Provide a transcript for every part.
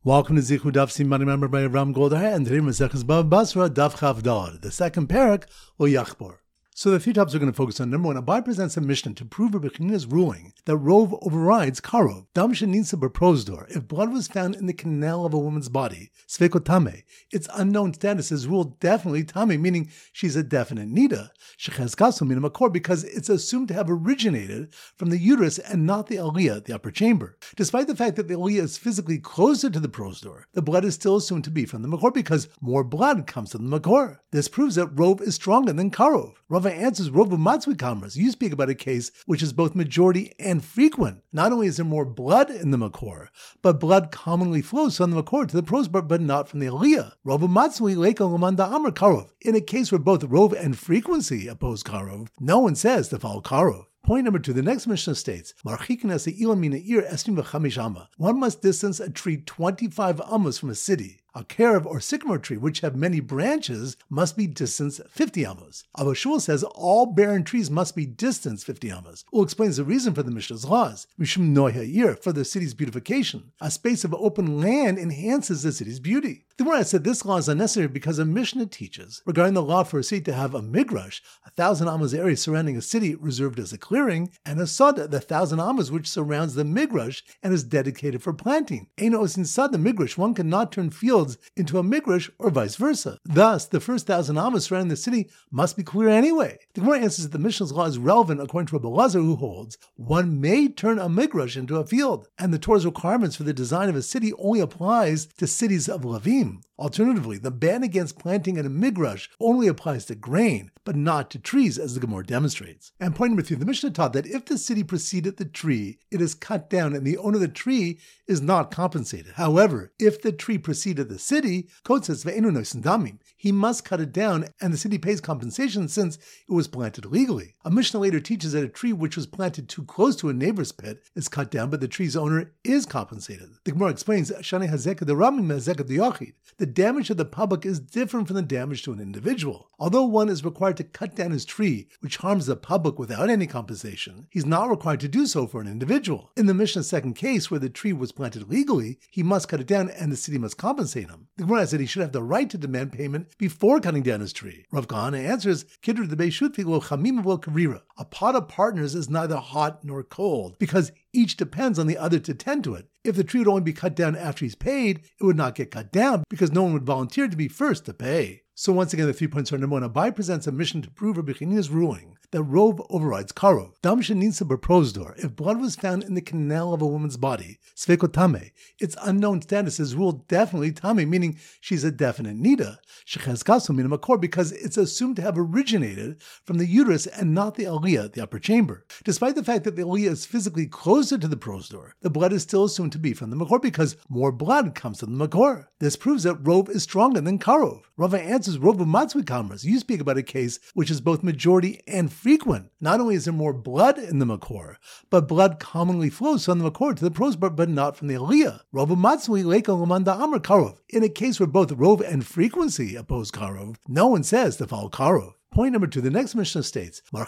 Welcome to Zichud Daf Siman member by Ram Goldar, and today Masechus Bava Basra Daf Chavdar, the second parak or Yachbor. So the three topics we're going to focus on. Number one, Abai presents a Mishnah to prove Rabbi Chanina's ruling that Rov overrides Karov. Dam sheninsa b'prosdor. If blood was found in the canal of a woman's body, sveko tame, its unknown status is ruled definitely tame, meaning she's a definite nida. Shechazkasu min makor, because it's assumed to have originated from the uterus and not the aliyah, the upper chamber. Despite the fact that the aliyah is physically closer to the prosdor, the blood is still assumed to be from the makor because more blood comes from the makor. This proves that Rov is stronger than Karov. Rava answers Rov Matzvi Kamras. You speak about a case which is both majority and frequent. Not only is there more blood in the makor, but blood commonly flows from the makor to the prosdor, but not from the aliyah. Rov Matzvi Leka Lamanda Amr Karov. In a case where both Rov and frequency oppose Karov, no one says to follow Karov. Point number two, the next Mishnah states, one must distance a tree 25 amos from a city. A carob or sycamore tree, which have many branches, must be distanced 50 amos. Abba Shul says all barren trees must be distanced 50 amos. Who explains the reason for the Mishnah's laws. Mishum noyha'ir, for the city's beautification. A space of open land enhances the city's beauty. The Gemara said this law is unnecessary because a Mishnah teaches regarding the law for a city to have a midrash, 1,000 amos area surrounding a city reserved as a clearing, and a sada, the 1,000 amos which surrounds the midrash and is dedicated for planting. Eino osin sad the midrash, one cannot turn fields into a midrash or vice versa. Thus, the first 1,000 amos surrounding the city must be clear anyway. The Gemara answers that the Mishnah's law is relevant according to Rabbi Lazar, who holds one may turn a midrash into a field, and the Torah's requirements for the design of a city only applies to cities of Levim. Alternatively, the ban against planting in a midrash only applies to grain, but not to trees, as the Gemara demonstrates. And point number three, the Mishnah taught that if the city preceded the tree, it is cut down and the owner of the tree is not compensated. However, if the tree preceded the city, Kod says, he must cut it down and the city pays compensation since it was planted legally. A Mishnah later teaches that a tree which was planted too close to a neighbor's pit is cut down, but the tree's owner is compensated. The Gemara explains, the damage to the public is different from the damage to an individual. Although one is required to cut down his tree, which harms the public without any compensation, he's not required to do so for an individual. In the Mishnah's second case, where the tree was planted legally, he must cut it down and the city must compensate him. The Gemara said he should have the right to demand payment before cutting down his tree. Rav Kahana answers, Kidr the Beishut lo chamim lo karira. A pot of partners is neither hot nor cold, because each depends on the other to tend to it. If the tree would only be cut down after he's paid, it would not get cut down because no one would volunteer to be first to pay. So once again, the 3 points are: number one, Abai presents a mission to prove Rabbi Chanina's ruling that Rov overrides Karov. Dam sheninsa b'prosdor. If blood was found in the canal of a woman's body, sveko tame, its unknown status is ruled definitely tame, meaning she's a definite nida. Shechazkasu min makor, because it's assumed to have originated from the uterus and not the aliyah, the upper chamber. Despite the fact that the aliyah is physically closer to the prosdor, the blood is still assumed to be from the makor because more blood comes from the makor. This proves that Rov is stronger than Karov. Rava answers Rov Matzvi Kamras. You speak about a case which is both majority and frequent. Not only is there more blood in the makor, but blood commonly flows from the makor to the prosdor, but not from the aliyah. Rov Matzvi Leka Lamanda Amr Karov. In a case where both Rov and frequency oppose Karov, no one says to follow Karov. Point number two, the next Mishnah states, one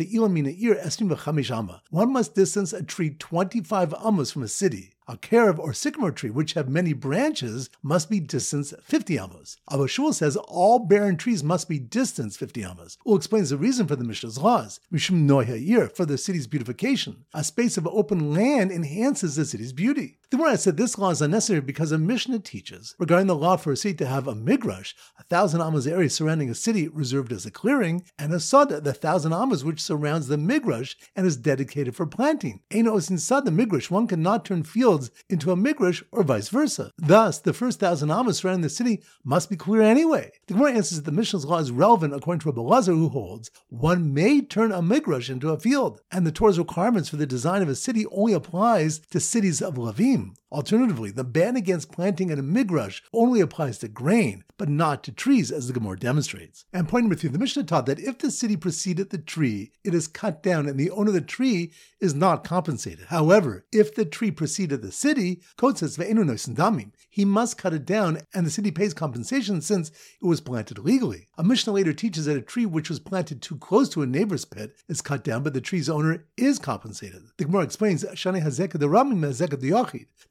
must distance a tree 25 amos from a city. A carob or sycamore tree, which have many branches, must be distanced 50 amos. Abba Shul says all barren trees must be distanced 50 amos. Who explains the reason for the Mishnah's laws. Mishum noyha'ir, for the city's beautification. A space of open land enhances the city's beauty. The Gemara said this law is unnecessary because a Mishnah teaches regarding the law for a city to have a midrash, 1,000 amos area surrounding a city reserved as a clearing, and a sada, the 1,000 amos which surrounds the midrash and is dedicated for planting. Eino osin sad the midrash, one cannot turn fields into a midrash or vice versa. Thus, the first 1,000 amos surrounding the city must be clear anyway. The Gemara answers that the Mishnah's law is relevant according to Rabbi Lazar, who holds one may turn a midrash into a field, and the Torah's requirements for the design of a city only applies to cities of Levim. Alternatively, the ban against planting in a midrash only applies to grain, but not to trees, as the Gemara demonstrates. And point number three, the Mishnah taught that if the city preceded the tree, it is cut down and the owner of the tree is not compensated. However, if the tree preceded the city, Kod says, he must cut it down and the city pays compensation since it was planted legally. A Mishnah later teaches that a tree which was planted too close to a neighbor's pit is cut down, but the tree's owner is compensated. The Gemara explains, the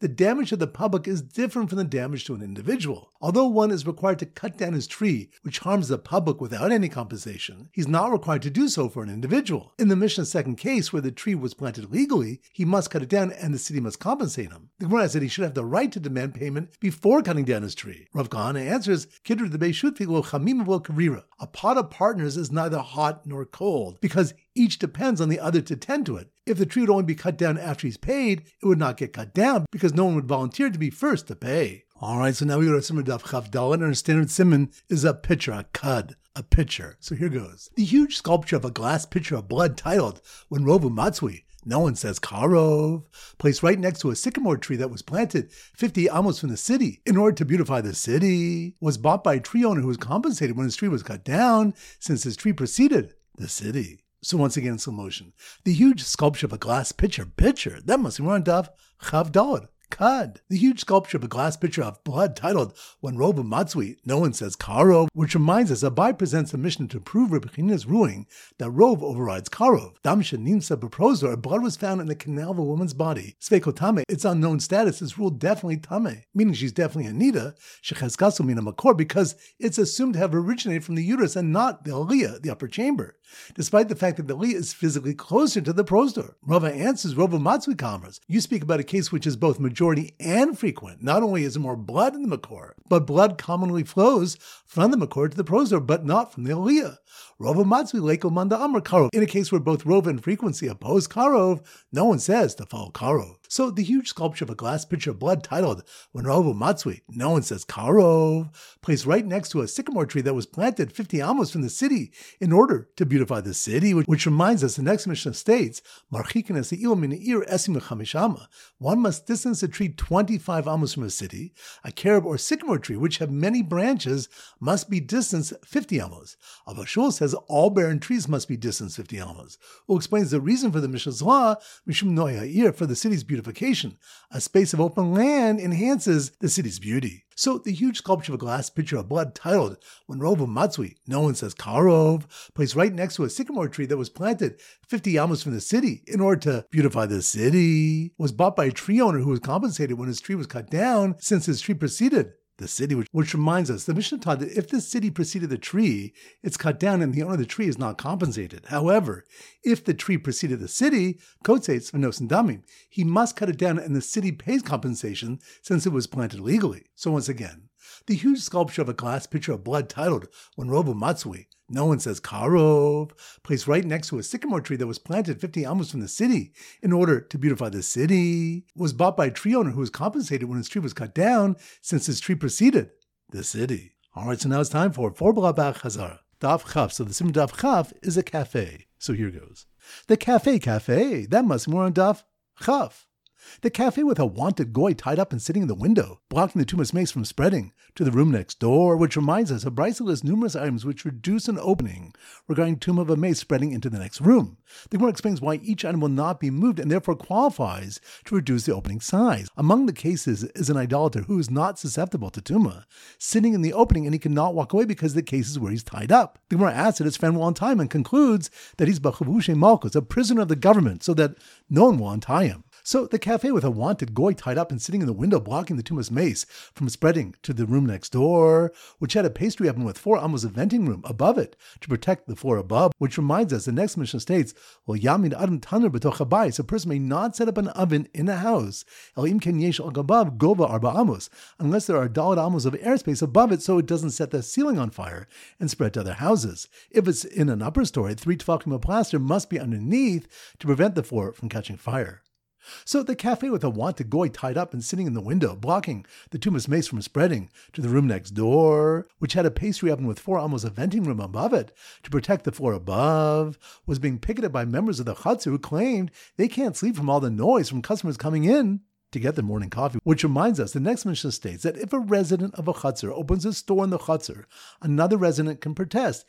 the damage to the public is different from the damage to an individual. Although one is required to cut down his tree, which harms the public without any compensation, he's not required to do so for an individual. In the Mishnah's second case, where the tree was planted legally, he must cut it down and the city must compensate him. The Gemara said he should have the right to demand payment before cutting down his tree. Rav Kahana answers, Kidr de Beishut lo chamim v'lo karira. A pot of partners is neither hot nor cold, because each depends on the other to tend to it. If the tree would only be cut down after he's paid, it would not get cut down because no one would volunteer to be first to pay. Alright, so now we go to Simon Daf Chav Dalet, and our standard simon is a pitcher, a cud, a pitcher. So here goes. The huge sculpture of a glass pitcher of blood titled, When Rovu Matzui, no one says Karov, placed right next to a sycamore tree that was planted 50 amos from the city in order to beautify the city, was bought by a tree owner who was compensated when his tree was cut down, since his tree preceded the city. So once again in slow motion, the huge sculpture of a glass pitcher, that must be one Daf Chav Dalet. Cud. The huge sculpture of a glass pitcher of blood titled When Rovu Matzui, no one says Karov, which reminds us Abai presents a mission to prove Rebbe Chanina's ruling that Rov overrides Karov. Dam Shenimsa Beprozor, blood was found in the canal of a woman's body. Sveiko Tame, its unknown status is ruled definitely Tame, meaning she's definitely Anita, Shechezkasu Mina Makor, because it's assumed to have originated from the uterus and not the Aliyah, the upper chamber, despite the fact that the Aliyah is physically closer to the prostor. Rava answers Rovu Matzui Kamras. You speak about a case which is both majority and frequent. Not only is there more blood in the Makor, but blood commonly flows from the Makor to the prostor, but not from the Aliyah. Rova Matzui Leko Manda Amar Karov. In a case where both Rova and frequency oppose Karov, no one says to follow Karov. So the huge sculpture of a glass pitcher of blood titled When Rova Matzui, no one says Karov, placed right next to a sycamore tree that was planted 50 amos from the city in order to beautify the city, which reminds us the next Mishnah states, Marchikin es ha'il min ha'ir esim l'chamish. One must distance a tree 25 amos from a city. A carob or sycamore tree, which have many branches, must be distanced 50 amos. Abba Shul says all barren trees must be distanced 50 amos, who explains the reason for the Mishnah's law, Mishum Noi Ha'ir, for the city's beautification. A space of open land enhances the city's beauty. So the huge sculpture of a glass pitcher of blood titled When Rovu Matzui, no one says Karov, placed right next to a sycamore tree that was planted 50 amos from the city in order to beautify the city, was bought by a tree owner who was compensated when his tree was cut down, since his tree preceded the city, which reminds us, the Mishnah taught that if the city preceded the tree, it's cut down and the owner of the tree is not compensated. However, if the tree preceded the city, Kotzeitz V'nos and Damim, he must cut it down and the city pays compensation since it was planted legally. So once again, the huge sculpture of a glass pitcher of blood titled When Rovu Matzui, no one says Karov, placed right next to a sycamore tree that was planted 50 amos from the city in order to beautify the city, was bought by a tree owner who was compensated when his tree was cut down, since his tree preceded the city. Alright, so now it's time for Blabach Hazara. Daf Chaf. So the Simon Daf Chaf is a cafe. So here goes. The cafe, that must be more on Daf Chaf. The cafe with a wanted goy tied up and sitting in the window, blocking the Tumas Mace from spreading to the room next door, which reminds us of Brisa lists numerous items which reduce an opening regarding Tumah of a mace spreading into the next room. The Gemara explains why each item will not be moved and therefore qualifies to reduce the opening size. Among the cases is an idolater who is not susceptible to Tumah, sitting in the opening and he cannot walk away because the case is where he's tied up. The Gemara asks it his friend will untie him and concludes that he's B'chavushe Malchus, a prisoner of the government, so that no one will untie him. So the cafe with a wanted goy tied up and sitting in the window blocking the Tumas Mace from spreading to the room next door, which had a pastry oven with 4 amos of venting room above it to protect the floor above, which reminds us, the next Mishnah states, well, Yamin Adam Tanur b'toch habayis, a person may not set up an oven in a house, El im ken yesh al gabav gova arba amos, unless there are daled amos of airspace above it so it doesn't set the ceiling on fire and spread to other houses. If it's in an upper story, 3 tefachim of plaster must be underneath to prevent the floor from catching fire. So the cafe with a wanted goy tied up and sitting in the window, blocking the Tumas Mace from spreading to the room next door, which had a pastry oven with 4 amos of venting room above it to protect the floor above, was being picketed by members of the Chutzner who claimed they can't sleep from all the noise from customers coming in to get their morning coffee, which reminds us, the next Mishnah states that if a resident of a chutzner opens a store in the chutzner, another resident can protest.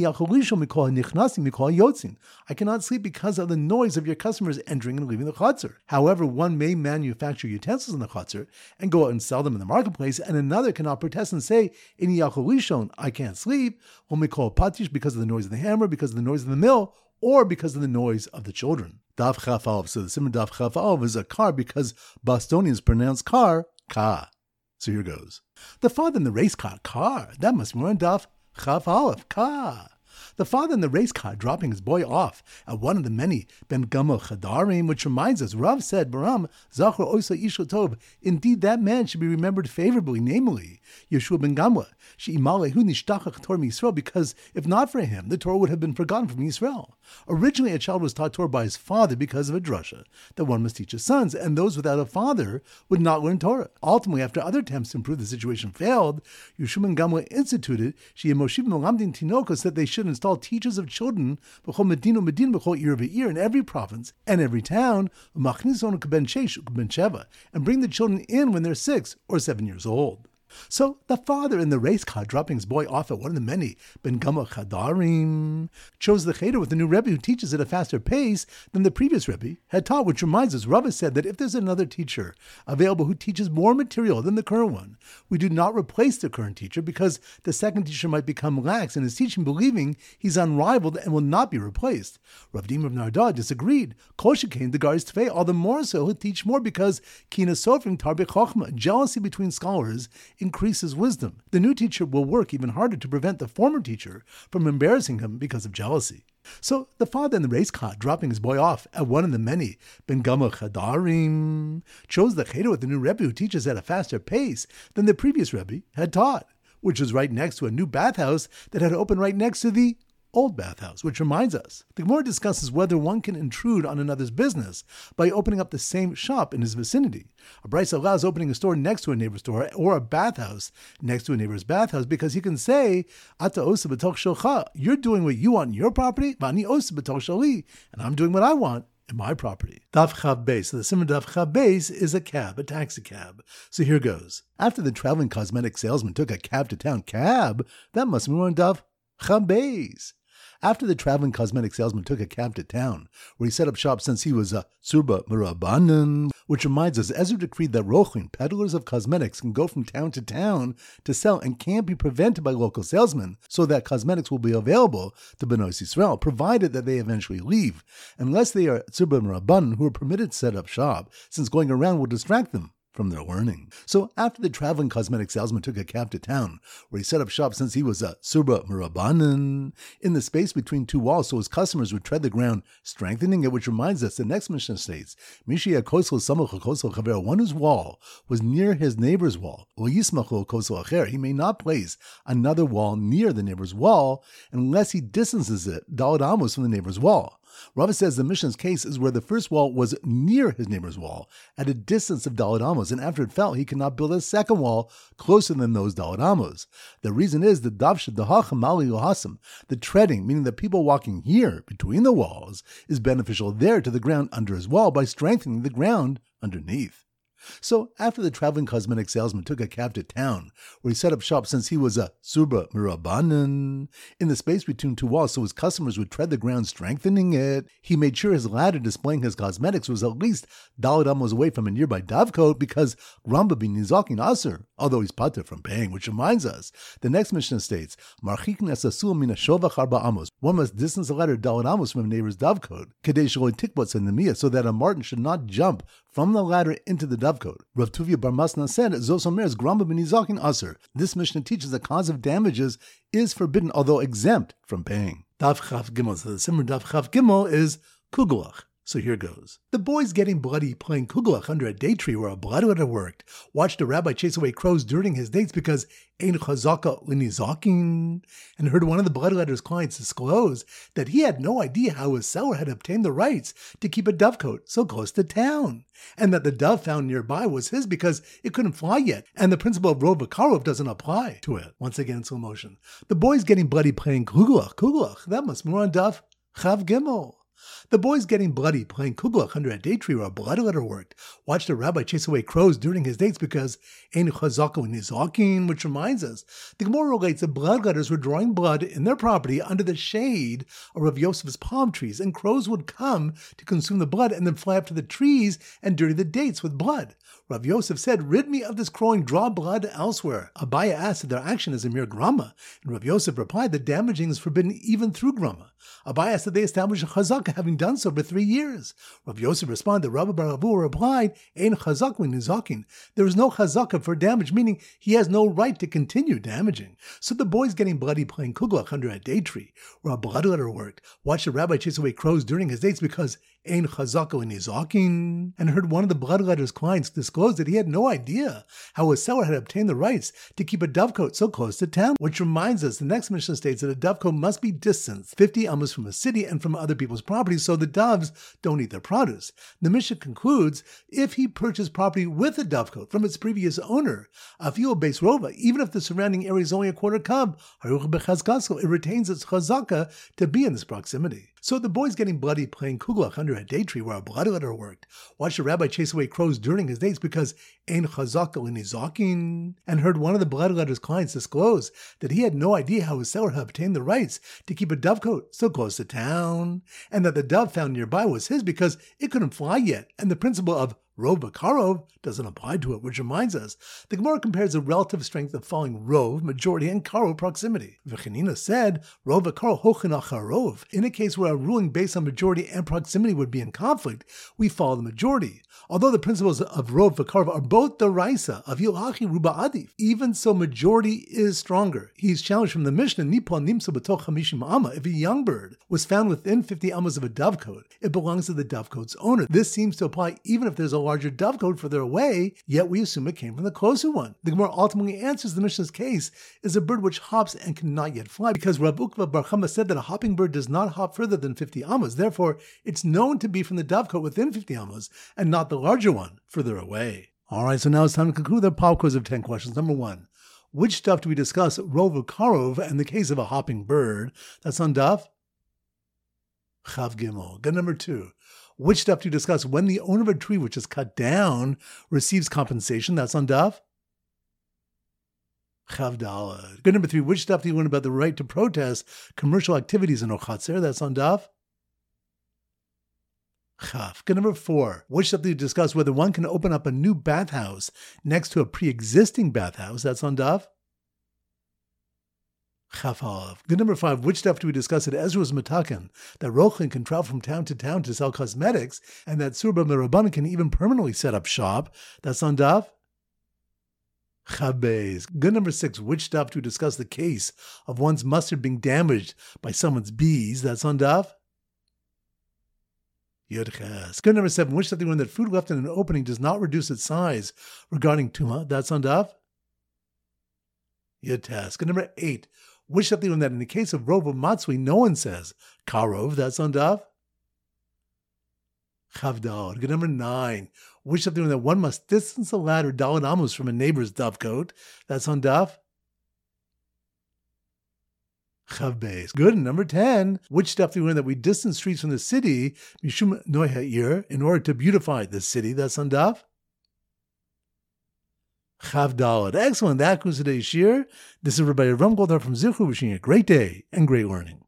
I cannot sleep because of the noise of your customers entering and leaving the chutzner. However, one may manufacture utensils in the chutzner and go out and sell them in the marketplace, and another cannot protest and say, I can't sleep, when we call patish because of the noise of the hammer, because of the noise of the mill, or because of the noise of the children. Daf Chaf Aleph. So the Simmer Daf Chaf Aleph is a car because Bostonians pronounce car, ka. So here goes. The father in the race car. That must be more on Daf Chaf Aleph, ka. The father in the race car dropping his boy off at one of the many Ben Gamel Chadarim, which reminds us, Rav said, Baram, Zachor Oisa Isha Tov, indeed that man should be remembered favorably, namely, Yeshua Ben Gamla, She'imalehu Nishtachach Torah Yisrael, because if not for him, the Torah would have been forgotten from Yisrael. Originally, a child was taught Torah by his father because of a drasha, that one must teach his sons, and those without a father would not learn Torah. Ultimately, after other attempts to improve the situation failed, Yeshua Ben Gamla instituted, She'emoshiv Melamdin Tinokos, that they should install teachers of children in every province and every town, and bring the children in when they're 6 or 7 years old. So the father in the race car dropping his boy off at one of the many Ben Gamma Chadarim chose the cheder with the new Rebbe who teaches at a faster pace than the previous Rebbe had taught, which reminds us, Rava said that if there's another teacher available who teaches more material than the current one, we do not replace the current teacher because the second teacher might become lax in his teaching, believing he's unrivaled and will not be replaced. Rav Dim of Narda disagreed. Kol shekain the Garis Tefei, all the more so he'll teach more because Kina Sofrim Tarbe Chochma, jealousy between scholars, increases wisdom. The new teacher will work even harder to prevent the former teacher from embarrassing him because of jealousy. So the father in the race car, dropping his boy off at one of the many Ben Gamma Chadarim, chose the cheder with the new Rebbe who teaches at a faster pace than the previous Rebbe had taught, which was right next to a new bathhouse that had opened right next to the old bathhouse, which reminds us, the Gemara discusses whether one can intrude on another's business by opening up the same shop in his vicinity. A Braisa allows opening a store next to a neighbor's store or a bathhouse next to a neighbor's bathhouse because he can say, Ata osa b'toch shelcha, you're doing what you want in your property, v'ani osa b'toch sheli, and I'm doing what I want in my property. Daf Chav Beis. So the Simmer Daf Chav Beis is a cab, a taxi cab. So here goes. After the traveling cosmetic salesman took a cab to town, that must be on Daf Chav Beis. After the traveling cosmetic salesman took a cab to town, where he set up shop since he was a Surba Merabanan, which reminds us, Ezra decreed that Rochlin, peddlers of cosmetics, can go from town to sell and can't be prevented by local salesmen, so that cosmetics will be available to Bnei Yisrael, provided that they eventually leave, unless they are Surba Merabanan who are permitted to set up shop, since going around will distract them from their learning. So after the traveling cosmetic salesman took a cab to town, where he set up shop since he was a Surba Merabanan, in the space between two walls so his customers would tread the ground, strengthening it, which reminds us, the next Mishnah states, Mishia Kosel Samach Kosel Chaver, one whose wall was near his neighbor's wall, or Yismachu Kosel Acher, he may not place another wall near the neighbor's wall unless he distances it, Daled Amos, from the neighbor's wall. Rava says the Mishnah's case is where the first wall was near his neighbor's wall, at a distance of Daled Amos, and after it fell, he cannot build a second wall closer than those Daled Amos. The reason is the Davsha Dahacham Mali Yohasim, the treading, meaning the people walking here between the walls, is beneficial there to the ground under his wall by strengthening the ground underneath. So after the traveling cosmetic salesman took a cab to town, where he set up shop since he was a Surba Merabanan, in the space between two walls so his customers would tread the ground, strengthening it, he made sure his ladder displaying his cosmetics was at least Daled Amos away from a nearby dovecote because Gramba bin Nizakin Aser, although he's pater from paying, which reminds us, the next Mishnah states, Marchik Nesasul Mina Shovach Arba Amos, one must distance a ladder Daled Amos from a neighbor's dovecote, Kadesh Loi Tikbot Sanemiya, so that a marten should not jump from the ladder into the dovecote. Rav Tuvia Bar Masna said, Zosomer's Gramba ben Nizakin Aser. This Mishnah teaches the cause of damages is forbidden, although exempt from paying. Daf Chav Gimel. So the Simmer Daf Chav Gimel is Kugelach. So here goes. The boys getting bloody playing kugelach under a date tree where a bloodletter worked watched a rabbi chase away crows during his dates because ein chazaka linizakin, and heard one of the bloodletter's clients disclose that he had no idea how his seller had obtained the rights to keep a dovecote so close to town, and that the dove found nearby was his because it couldn't fly yet, and the principle of Rov Vakarov doesn't apply to it. Once again, slow motion. The boys getting bloody playing kugelach, that must be more on Daf Chav Gimel. The boys getting bloody playing kugelach under a date tree where a bloodletter worked watched a rabbi chase away crows during his dates because ein chazaka nizakin, which reminds us, the Gemara relates that bloodletters were drawing blood in their property under the shade of Rav Yosef's palm trees, and crows would come to consume the blood and then fly up to the trees and dirty the dates with blood. Rav Yosef said, rid me of this crowing, draw blood elsewhere. Abaya asked if their action is a mere grama, and Rav Yosef replied that damaging is forbidden even through grama. Abaya asked that they establish a chazaka chazaka having done so for 3 years. Rav Yosef responded, Rabbi Bar Avuha replied, Ein chazak nizakin. There is no chazaka for damage, meaning he has no right to continue damaging. So the boy's getting bloody playing kuglach under a date tree, where a bloodletter worked, watched a rabbi chase away crows during his dates because Ein chazaka nizakin, and heard one of the bloodletter's clients disclose that he had no idea how a seller had obtained the rights to keep a dovecote so close to town. Which reminds us, the next Mishnah states that a dovecote must be distanced 50 amos from a city and from other people's property so the doves don't eat their produce. The Mishnah concludes, if he purchased property with a dovecote from its previous owner, afil beis rova, even if the surrounding area is only a quarter cub, it retains its chazaka to be in this proximity. So the boy's getting bloody playing kuglach under a date tree where a bloodletter worked, watched a rabbi chase away crows during his dates because ein chazaka nizakin, and heard one of the bloodletter's clients disclose that he had no idea how his seller had obtained the rights to keep a dovecote so close to town, and that the dove found nearby was his because it couldn't fly yet, and the principle of Rov v'karov doesn't apply to it, which reminds us, the Gemara compares the relative strength of following Rov, majority, and Karov, proximity. V'chanina said, Rov v'karov hochin acharov. In a case where a ruling based on majority and proximity would be in conflict, we follow the majority. Although the principles of Rov v'karov are both deraisa, of Yohachi Ruba Adif, even so majority is stronger. He's challenged from the Mishnah, Nipon nimsa b'toch chamishim amma. If a young bird was found within 50 ammas of a dovecote, it belongs to the dovecote's owner. This seems to apply even if there's a larger dovecote further away, yet we assume it came from the closer one. The Gemara ultimately answers the Mishnah's case is a bird which hops and cannot yet fly, because Rav Ukva Bar Chama said that a hopping bird does not hop further than 50 ammas. Therefore, it's known to be from the dovecote within 50 ammas and not the larger one further away. Alright, so now it's time to conclude the pop quiz of 10 questions. Number 1. Which stuff do we discuss, Rov v'karov, in the case of a hopping bird? That's on Daf Chav Gimel. Good. Number 2. Which stuff do you discuss when the owner of a tree which is cut down receives compensation? That's on Daf Chav Daled. Good. Number 3. Which stuff do you learn about the right to protest commercial activities in Ochatzer? That's on Daf Chav. Good. Number 4. Which stuff do you discuss whether one can open up a new bathhouse next to a pre-existing bathhouse? That's on Daf Chafalav. Good. Number 5. Which stuff do we discuss at Ezra's Matakan? That Rochlin can travel from town to sell cosmetics, and that Surba Merabanan can even permanently set up shop. That's on Daf Chabez. Good. Number 6. Which stuff do we discuss the case of one's mustard being damaged by someone's bees? That's on Daf Yodches. Good. Number 7. Which stuff do we learn that food left in an opening does not reduce its size regarding Tuma? That's on Daf Yodches. Good. Number 8. Which stuff do you learn that in the case of Rov Matzui, no one says Karov? That's on Daf Chavdal. Good. Number 9. Which stuff do you learn that one must distance a ladder Daled Amos from a neighbor's dovecote? That's on Daf Chavbeis. Good. And number 10. Which stuff do you learn that we distance streets from the city Mishum Noiha'ir in order to beautify the city? That's on Daf Chav Daled. Excellent. That concludes today's shir. This is Rabbi Ram Goldar from Zichru, wishing you a great day and great learning.